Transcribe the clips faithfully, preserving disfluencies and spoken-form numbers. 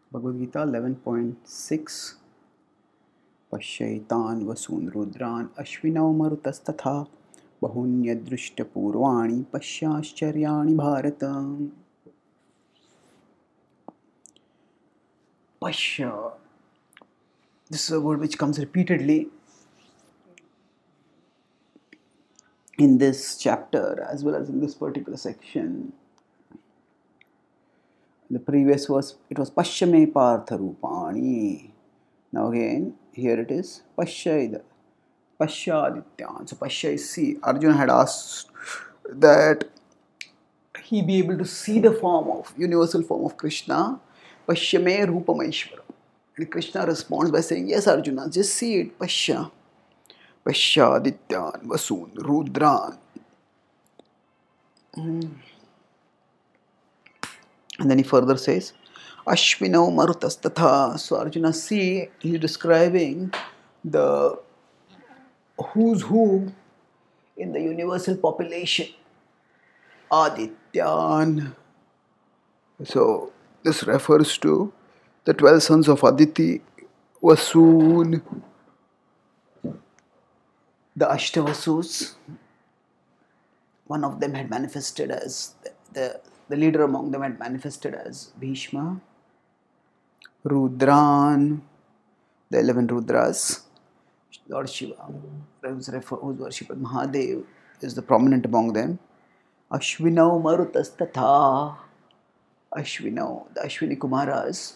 Bhagavad Gita eleven point six. Pashyaitan vasun rudran ashwinau marutastatha bahunyadrushtaपूर्वाणि pasyaश्चर्याणि bharata. Pashya. This is a word which comes repeatedly in this chapter as well as in this particular section. The previous verse, it was Pashyame Partha Rupani. Now again, here it is Pashya Pashyadityan. So Pashya is see. Arjuna had asked that he be able to see the form of, universal form of Krishna. Pashyame Rupamaishvara. And Krishna responds by saying, yes Arjuna, just see it. Pashya. Pashyadityan Vasun Rudran. Mm. And then he further says, Ashwinau Marutas So Arjuna, see, he is describing the who's who in the universal population. Adityan. So this refers to the twelve sons of Aditi, Vasun, the Ashtavasus. One of them had manifested as the, the, the leader among them had manifested as Bhishma. Rudran, the eleven Rudras. Lord Shiva, who's worshipped Mahadev, is the prominent among them. Ashwinau Marutas Ashwinau, the Ashwini Kumaras.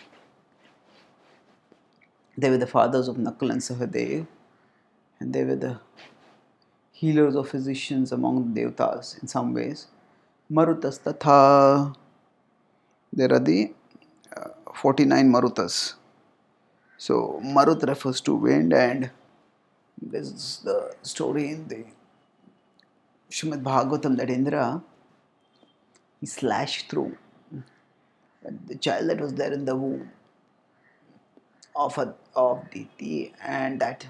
They were the fathers of Nakul and Sahadev, and they were the healers or physicians among the Devtas in some ways. Marutas Tatha. There are the uh, forty-nine Marutas. So Marut refers to wind, and this is the story in the Srimad Bhagavatam that Indra, he slashed through the child that was there in the womb of a, of Diti, and that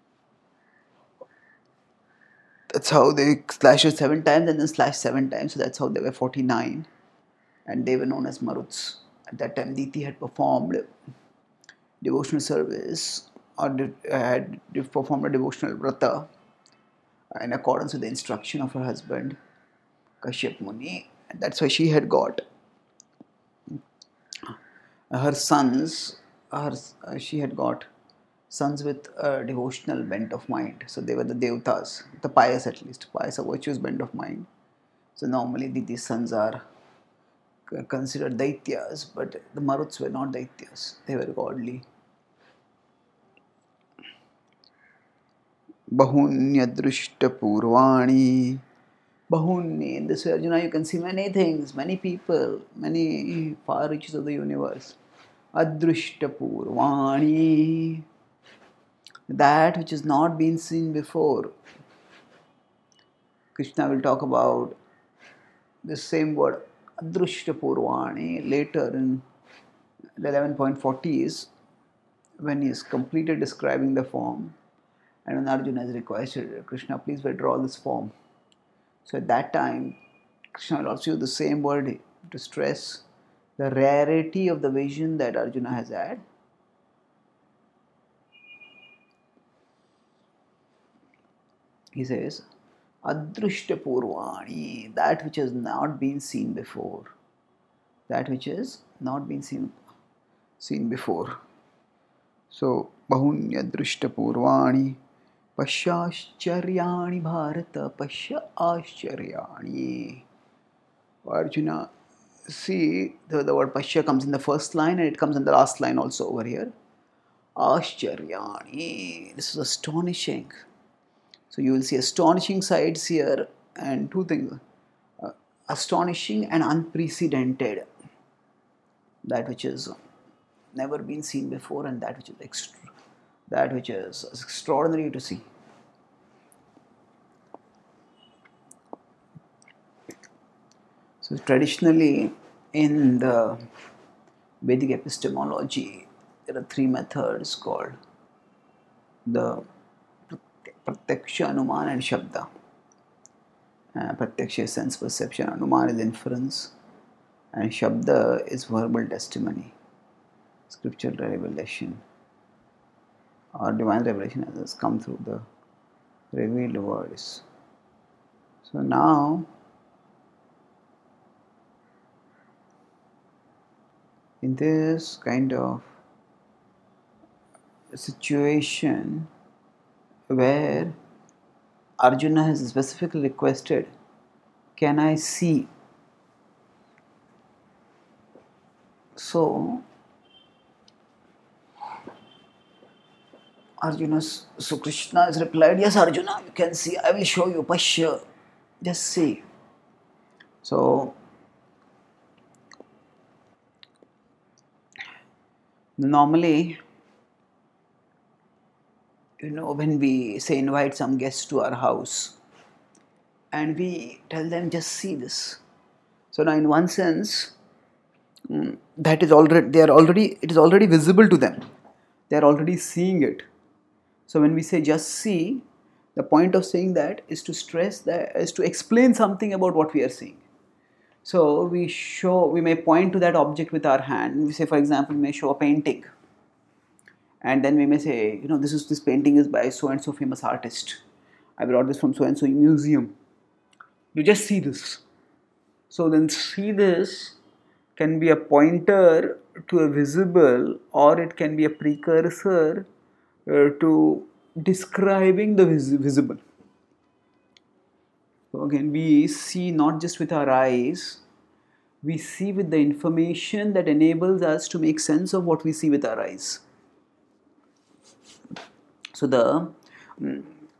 that's how they slashed it seven times and then slashed seven times. So that's how they were forty-nine, and they were known as Maruts. At that time, Diti had performed devotional service or had performed a devotional vrata in accordance with the instruction of her husband Kashyap Muni, and that's why she had got her sons. Her, uh, she had got sons with a devotional bent of mind. So they were the Devtas, the pious at least, pious, a virtuous bent of mind. So normally these sons are considered Daityas, but the Maruts were not Daityas, they were godly. Bahunyadrushta Purvani. Bahuni, in this way, Arjuna, you can see many things, many people, many far reaches of the universe. Adrushta Purvani. That which has not been seen before. Krishna will talk about the same word, Adrushta Purvani, later in the eleven point forties, when he is completed describing the form, and when Arjuna is requested, Krishna, please withdraw this form. So at that time, Krishna will also use the same word to stress the rarity of the vision that Arjuna has had. He says, Adrushta Purvani, that which has not been seen before. That which has not been seen, seen before. So, Bahunya Drushta Purvani, Pasyaश्चर्याणि Bharata, Pasya Ashcharyani. Arjuna, see, the, the word Pasya comes in the first line and it comes in the last line also over here. Ashcharyani, this is astonishing. So you will see astonishing sights here, and two things, uh, astonishing and unprecedented. That which is never been seen before, and that which is extra, that which is extraordinary to see. So traditionally in the Vedic epistemology, there are three methods called the Pratyaksha, Anuman and Shabda. Uh, Pratyaksha is sense perception, Anuman is inference, and Shabda is verbal testimony. scriptural revelation or divine revelation has come through the revealed words. So now, in this kind of situation where Arjuna has specifically requested, can I see? So, Arjuna, so Krishna has replied, yes Arjuna, you can see, I will show you, Pashya, just see. So, normally, you know, when we say invite some guests to our house and we tell them just see this. So now in one sense, mm, that is already, they are already, it is already visible to them. They are already seeing it. So when we say just see, the point of saying that is to stress that, is to explain something about what we are seeing. So we show, we may point to that object with our hand. We say, for example, we may show a painting. And then we may say, you know, this is this painting is by so and so famous artist. I brought this from so and so museum. You just see this. So then see this can be a pointer to a visible, or it can be a precursor uh, to describing the vis- visible. So again, we see not just with our eyes, we see with the information that enables us to make sense of what we see with our eyes. So the um,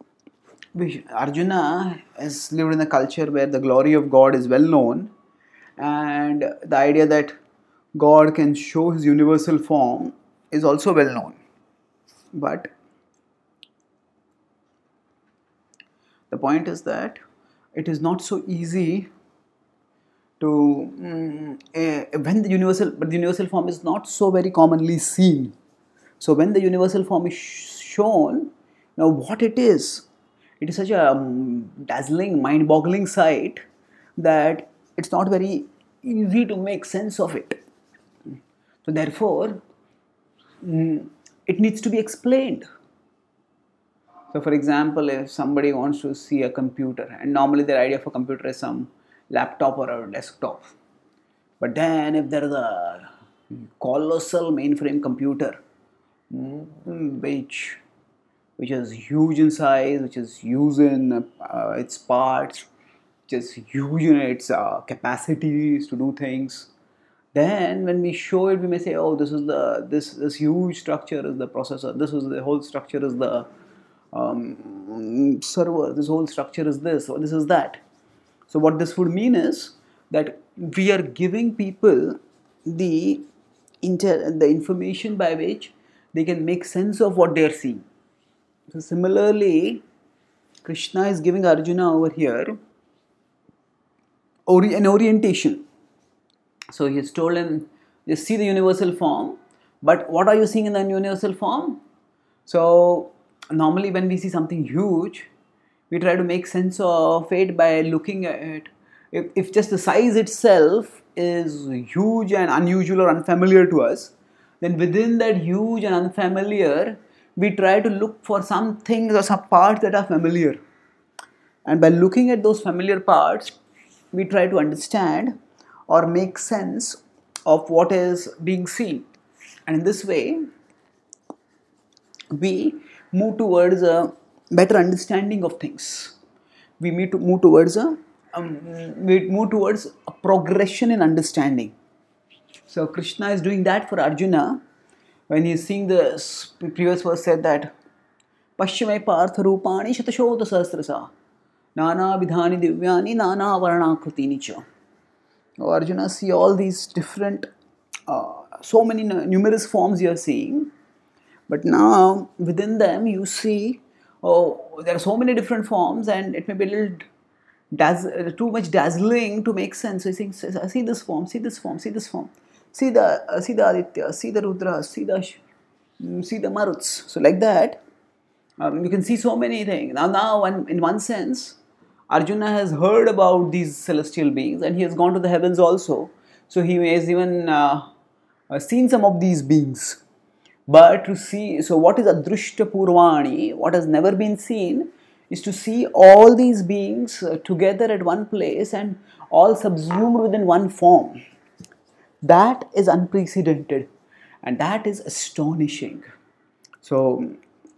Arjuna has lived in a culture where the glory of God is well known, and the idea that God can show his universal form is also well known. But the point is that it is not so easy to um, uh, when the universal, but the universal form is not so very commonly seen. So when the universal form is sh- shown, now what it is, it is such a um, dazzling, mind-boggling sight that it's not very easy to make sense of it. So therefore, mm, it needs to be explained. So for example, if somebody wants to see a computer, and normally their idea of a computer is some laptop or a desktop. But then if there is a colossal mainframe computer, mm, which which is huge in size, which is huge in uh, its parts, which is huge in its uh, capacities to do things, then when we show it, we may say, oh, this is the this this huge structure is the processor, this is the whole structure is the um, server, this whole structure is this, or this is that. So what this would mean is that we are giving people the inter- the information by which they can make sense of what they are seeing. So similarly, Krishna is giving Arjuna over here ori- an orientation. So he has told him, just see the universal form, but what are you seeing in the universal form? So normally when we see something huge, we try to make sense of it by looking at it. If, if just the size itself is huge and unusual or unfamiliar to us, then within that huge and unfamiliar, we try to look for some things or some parts that are familiar. And by looking at those familiar parts, we try to understand or make sense of what is being seen. And in this way, we move towards a better understanding of things. We need to move towards a um, we move towards a progression in understanding. So Krishna is doing that for Arjuna when he is seeing the previous verse said that Pashyame Partha Rupani Shatashodha Sahasrasa Nana Vidhani Divyani Nana Varanakrutini Cha. Now Arjuna, see all these different, uh, so many numerous forms you are seeing, but now within them you see, oh, there are so many different forms, and it may be a little dazz- too much dazzling to make sense. So he's saying, see this form, see this form, see this form, see the uh, see the Aditya, see the Rudra, see the mm, see the Maruts. So like that, um, you can see so many things. Now, now, in, in one sense, Arjuna has heard about these celestial beings, and he has gone to the heavens also. So he has even uh, uh, seen some of these beings. But to see, so what is Adrushta Purvani, what has never been seen, is to see all these beings uh, together at one place and all subsumed within one form. That is unprecedented and that is astonishing. So,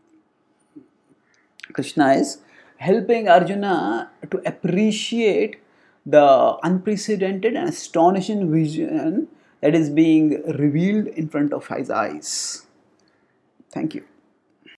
Krishna is helping Arjuna to appreciate the unprecedented and astonishing vision that is being revealed in front of his eyes. Thank you.